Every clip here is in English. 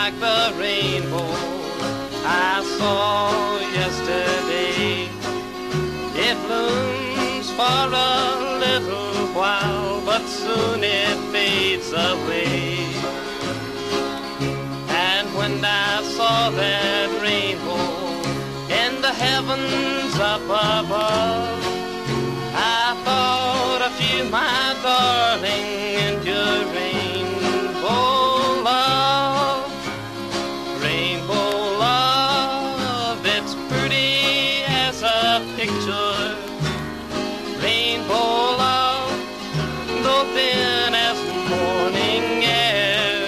like the rainbow I saw yesterday. It blooms for a little while, but soon it fades away. And when I saw that rainbow in the heavens up above, I thought of you, my darling, and your rainbow love. Rainbow love, it's pretty as a picture. Rainbow love, though thin as morning air.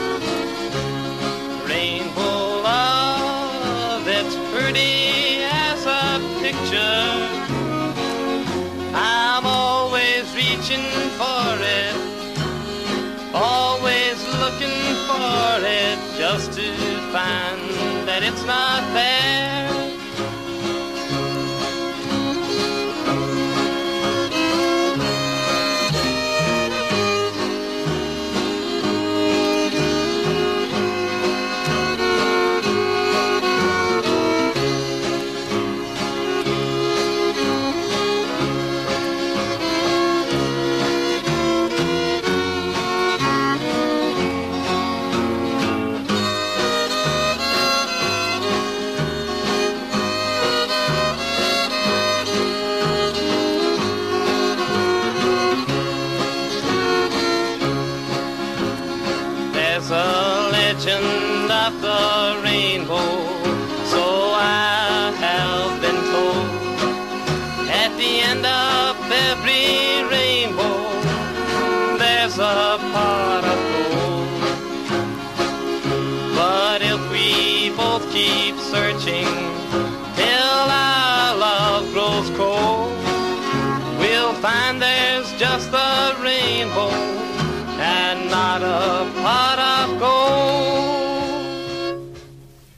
Rainbow love, it's pretty as a picture. I'm always reaching for it, always looking for it, just to find that it's not there. There's a legend of the rainbow, so I have been told. At the end of every rainbow, there's a pot of gold. But if we both keep searching till our love grows cold, we'll find there's just a rainbow and not a pot of